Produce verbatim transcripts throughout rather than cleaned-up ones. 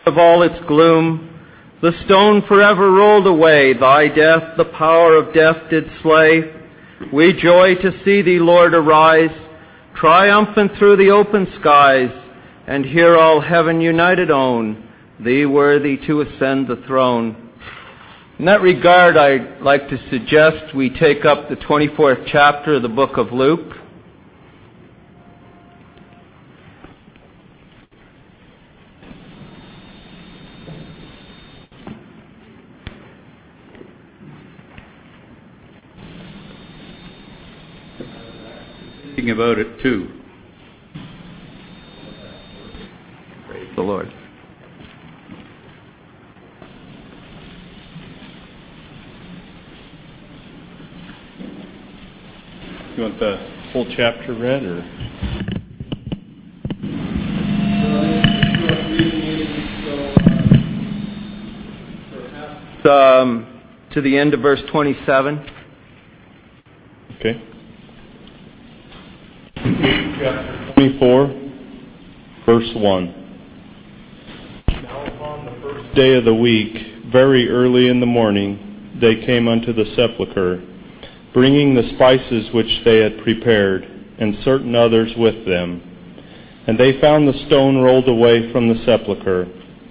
of all its gloom, the stone forever rolled away. Thy death the power of death did slay. We joy to see thee, Lord, arise, triumphant through the open skies, and hear all heaven united own thee worthy to ascend the throne. In that regard, I'd like to suggest we take up the twenty-fourth chapter of the book of Luke. Thinking about it too. Praise the Lord. You want the whole chapter read, or? Um, to the end of verse twenty-seven. Okay. Chapter twenty-four, verse one. Now upon the first day of the week, very early in the morning, they came unto the sepulchre, bringing the spices which they had prepared, and certain others with them. And they found the stone rolled away from the sepulchre.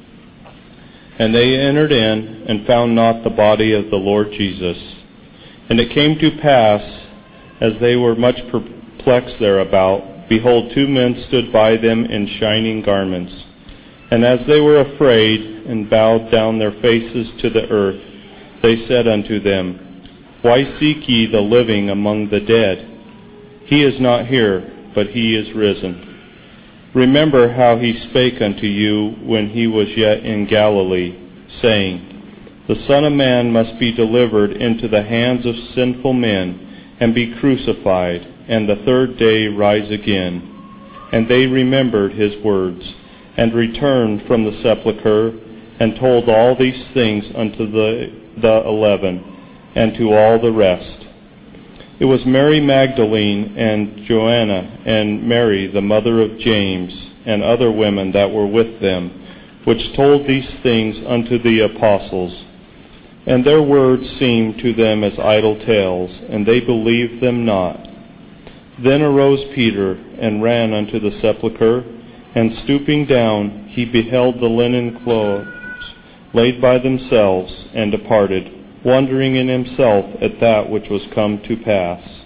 And they entered in, and found not the body of the Lord Jesus. And it came to pass, as they were much perplexed thereabout, behold, two men stood by them in shining garments. And as they were afraid, and bowed down their faces to the earth, they said unto them, Why seek ye the living among the dead? He is not here, but he is risen. Remember how he spake unto you when he was yet in Galilee, saying, The Son of Man must be delivered into the hands of sinful men, and be crucified, and the third day rise again. And they remembered his words, and returned from the sepulchre, and told all these things unto the, the eleven, and to all the rest. It was Mary Magdalene, and Joanna, and Mary, the mother of James, and other women that were with them, which told these things unto the apostles. And their words seemed to them as idle tales, and they believed them not. Then arose Peter, and ran unto the sepulchre, and stooping down, he beheld the linen clothes laid by themselves, and departed, wondering in himself at that which was come to pass.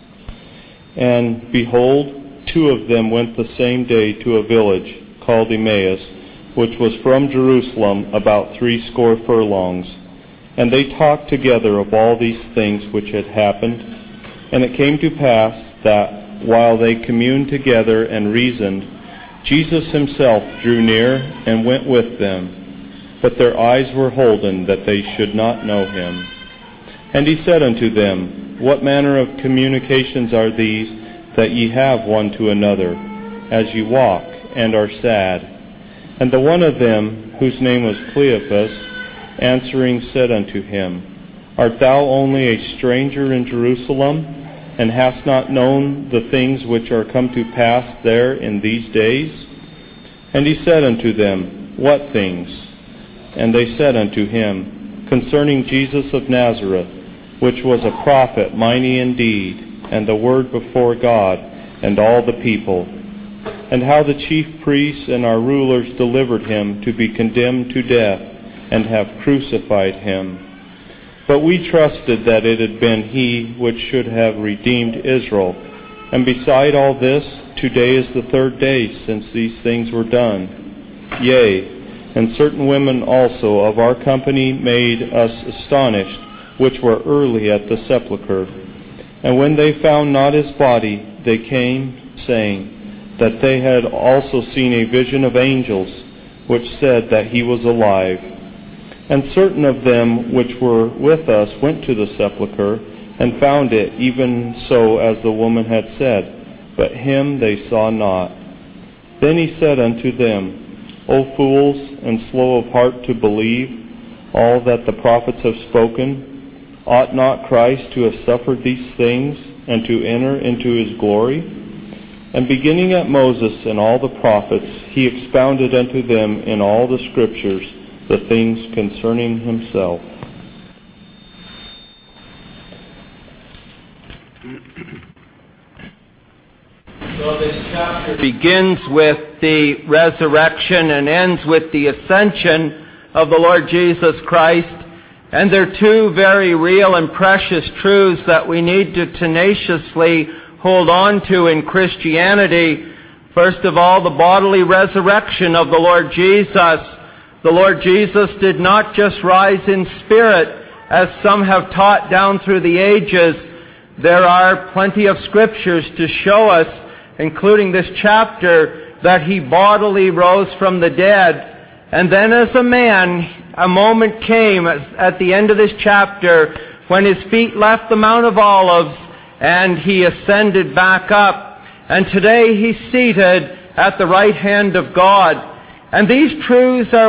And behold, two of them went the same day to a village called Emmaus, which was from Jerusalem about threescore furlongs. And they talked together of all these things which had happened. And it came to pass that, while they communed together and reasoned, Jesus himself drew near and went with them. But their eyes were holden that they should not know him. And he said unto them, What manner of communications are these that ye have one to another, as ye walk, and are sad? And the one of them, whose name was Cleophas, answering said unto him, Art thou only a stranger in Jerusalem, and hast not known the things which are come to pass there in these days? And he said unto them, What things? And they said unto him, Concerning Jesus of Nazareth, which was a prophet, mighty in deed, and the word before God, and all the people, and how the chief priests and our rulers delivered him to be condemned to death, and have crucified him. But we trusted that it had been he which should have redeemed Israel. And beside all this, today is the third day since these things were done. Yea, and certain women also of our company made us astonished, which were early at the sepulchre. And when they found not his body, they came, saying that they had also seen a vision of angels, which said that he was alive. And certain of them which were with us went to the sepulchre, and found it even so as the woman had said, but him they saw not. Then he said unto them, O fools, and slow of heart to believe all that the prophets have spoken, ought not Christ to have suffered these things, and to enter into his glory? And beginning at Moses and all the prophets, he expounded unto them in all the Scriptures the things concerning himself. So this chapter begins with the resurrection and ends with the ascension of the Lord Jesus Christ. And they're two very real and precious truths that we need to tenaciously hold on to in Christianity. First of all, the bodily resurrection of the Lord Jesus. The Lord Jesus did not just rise in spirit, as some have taught down through the ages. There are plenty of scriptures to show us, including this chapter, that he bodily rose from the dead. And then as a man, a moment came at the end of this chapter when his feet left the Mount of Olives and he ascended back up. And today he's seated at the right hand of God. And these truths are